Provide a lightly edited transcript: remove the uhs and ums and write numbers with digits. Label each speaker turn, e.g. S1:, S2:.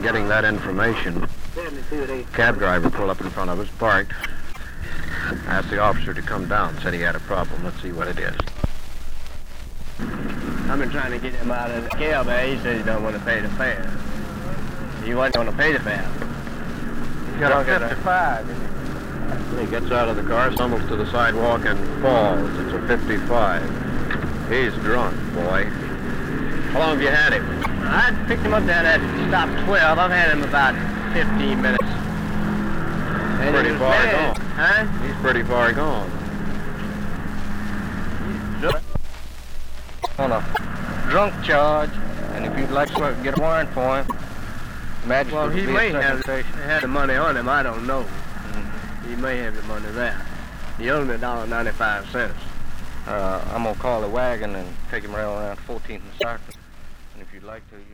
S1: getting that information, cab driver pulled up in front of us, parked, asked the officer to come down, said he had a problem. Let's see what it is.
S2: I've been trying to get him out of the cab there. He said he don't want to pay the fare. He wasn't going to pay the fare.
S1: He's got a 55. He gets out of the car, stumbles to the sidewalk, and falls. It's a 55. He's drunk, boy. How long have you had him?
S2: I picked him up down at stop 12. I've had him about 15 minutes. And
S1: Pretty far gone.
S2: Huh?
S1: He's pretty far gone.
S3: On a drunk charge, and if you'd like to get a warrant for him, magistrate.
S2: Well, he may have the money on him. I don't know. He may have the money there. He owed me $1.95.
S3: I'm gonna call the wagon and take him around 14th and Sarton. And if you'd like to,